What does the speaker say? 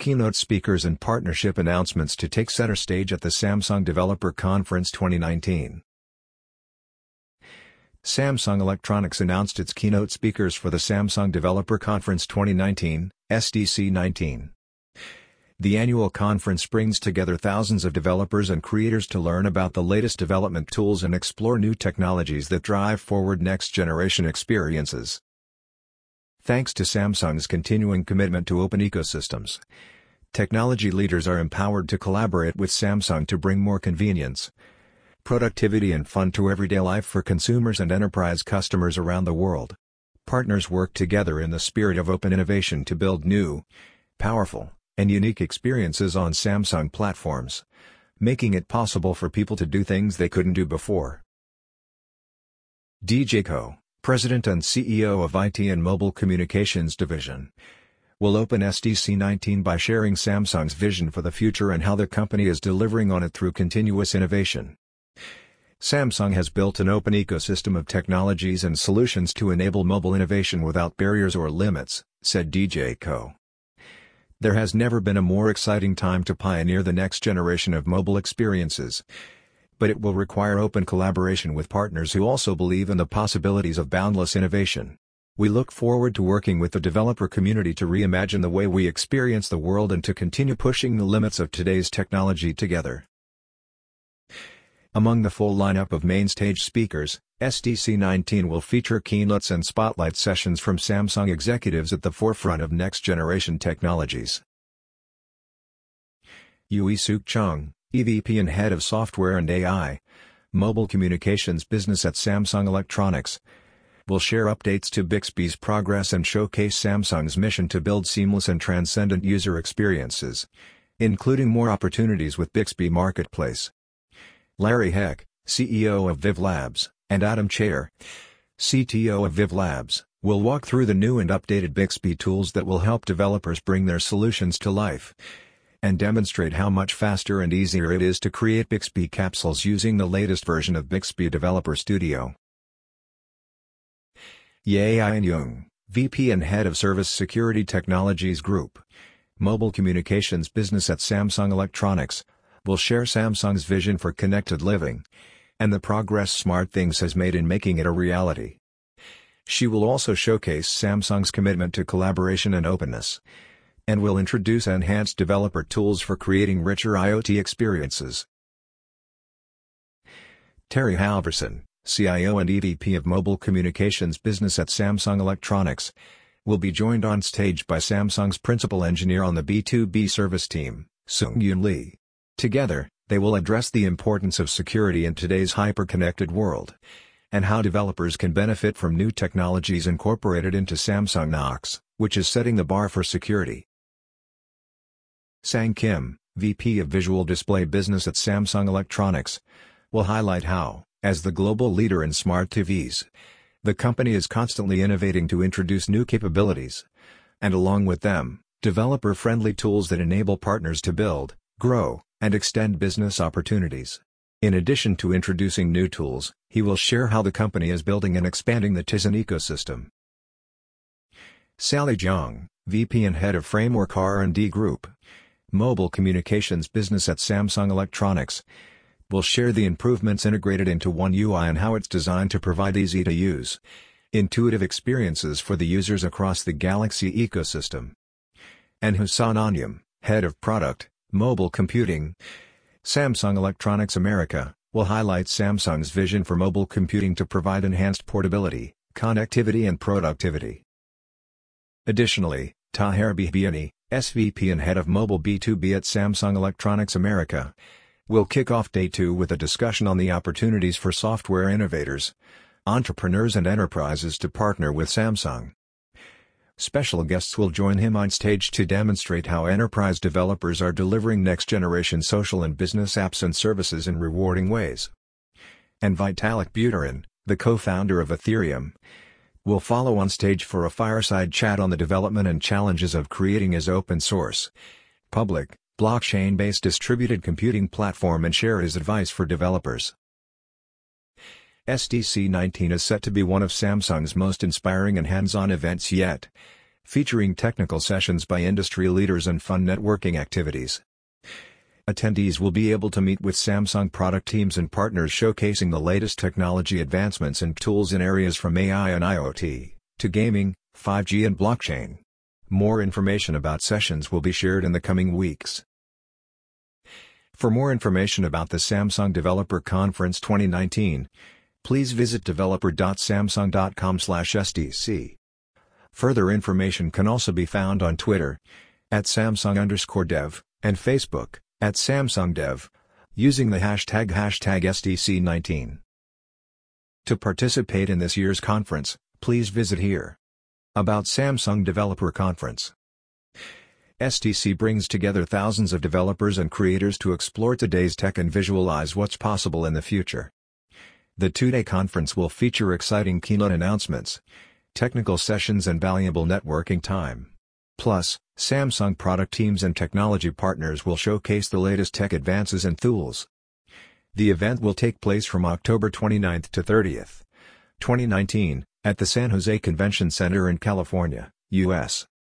keynote speakers and partnership announcements to take center stage at the Samsung Developer Conference 2019. Samsung Electronics announced its keynote speakers for the Samsung Developer Conference 2019, SDC 19. The annual conference brings together thousands of developers and creators to learn about the latest development tools and explore new technologies that drive forward next-generation experiences. Thanks to Samsung's continuing commitment to open ecosystems, technology leaders are empowered to collaborate with Samsung to bring more convenience, productivity and fun to everyday life for consumers and enterprise customers around the world. Partners work together in the spirit of open innovation to build new, powerful, and unique experiences on Samsung platforms, making it possible for people to do things they couldn't do before. DJ Koh, President and CEO of IT and Mobile Communications Division, will open SDC 19 by sharing Samsung's vision for the future and how the company is delivering on it through continuous innovation. Samsung has built an open ecosystem of technologies and solutions to enable mobile innovation without barriers or limits, said DJ Koh. There has never been a more exciting time to pioneer the next generation of mobile experiences. But it will require open collaboration with partners who also believe in the possibilities of boundless innovation. We look forward to working with the developer community to reimagine the way we experience the world and to continue pushing the limits of today's technology together. Among the full lineup of main stage speakers, SDC 19 will feature keynotes and spotlight sessions from Samsung executives at the forefront of next-generation technologies. Yui-Suk Chung, EVP and Head of Software and AI, Mobile Communications Business at Samsung Electronics, will share updates to Bixby's progress and showcase Samsung's mission to build seamless and transcendent user experiences, including more opportunities with Bixby Marketplace. Larry Heck, CEO of Viv Labs, and Adam Chair, CTO of Viv Labs, will walk through the new and updated Bixby tools that will help developers bring their solutions to life, and demonstrate how much faster and easier it is to create Bixby capsules using the latest version of Bixby Developer Studio. Ye Ayan-Young, VP and Head of Service Security Technologies Group, Mobile Communications Business at Samsung Electronics, will share Samsung's vision for connected living, and the progress SmartThings has made in making it a reality. She will also showcase Samsung's commitment to collaboration and openness, and will introduce enhanced developer tools for creating richer IoT experiences. Terry Halverson, CIO and EVP of Mobile Communications Business at Samsung Electronics, will be joined on stage by Samsung's principal engineer on the B2B service team, Sung-Yoon Lee. Together, they will address the importance of security in today's hyper-connected world, and how developers can benefit from new technologies incorporated into Samsung Knox, which is setting the bar for security. Sang Kim, VP of Visual Display Business at Samsung Electronics, will highlight how, as the global leader in smart TVs, the company is constantly innovating to introduce new capabilities, and along with them, developer-friendly tools that enable partners to build, grow, and extend business opportunities. In addition to introducing new tools, he will share how the company is building and expanding the Tizen ecosystem. Sally Jiang, VP and Head of Framework R&D Group, Mobile Communications Business at Samsung Electronics, will share the improvements integrated into One UI and how it's designed to provide easy-to-use, intuitive experiences for the users across the Galaxy ecosystem. And Hussan Anyam, Head of Product, Mobile Computing, Samsung Electronics America, will highlight Samsung's vision for mobile computing to provide enhanced portability, connectivity and productivity. Additionally, Taher Bibiani, SVP and Head of Mobile B2B at Samsung Electronics America, will kick off Day 2 with a discussion on the opportunities for software innovators, entrepreneurs and enterprises to partner with Samsung. Special guests will join him on stage to demonstrate how enterprise developers are delivering next-generation social and business apps and services in rewarding ways. And Vitalik Buterin, the co-founder of Ethereum, will follow on stage for a fireside chat on the development and challenges of creating his open-source, public, blockchain-based distributed computing platform and share his advice for developers. SDC 19 is set to be one of Samsung's most inspiring and hands-on events yet, featuring technical sessions by industry leaders and fun networking activities. Attendees will be able to meet with Samsung product teams and partners showcasing the latest technology advancements and tools in areas from AI and IoT, to gaming, 5G and blockchain. More information about sessions will be shared in the coming weeks. For more information about the Samsung Developer Conference 2019, please visit developer.samsung.com/SDC. Further information can also be found on Twitter, @Samsung_dev, and Facebook, @SamsungDev, using the hashtag #SDC19. To participate in this year's conference, please visit here. About Samsung Developer Conference. SDC brings together thousands of developers and creators to explore today's tech and visualize what's possible in the future. The two-day conference will feature exciting keynote announcements, technical sessions and valuable networking time. Plus, Samsung product teams and technology partners will showcase the latest tech advances and tools. The event will take place from October 29th to 30th, 2019, at the San Jose Convention Center in California, U.S.